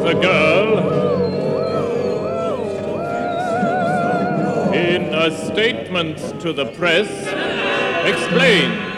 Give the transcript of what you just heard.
the girl, in a statement to the press, explained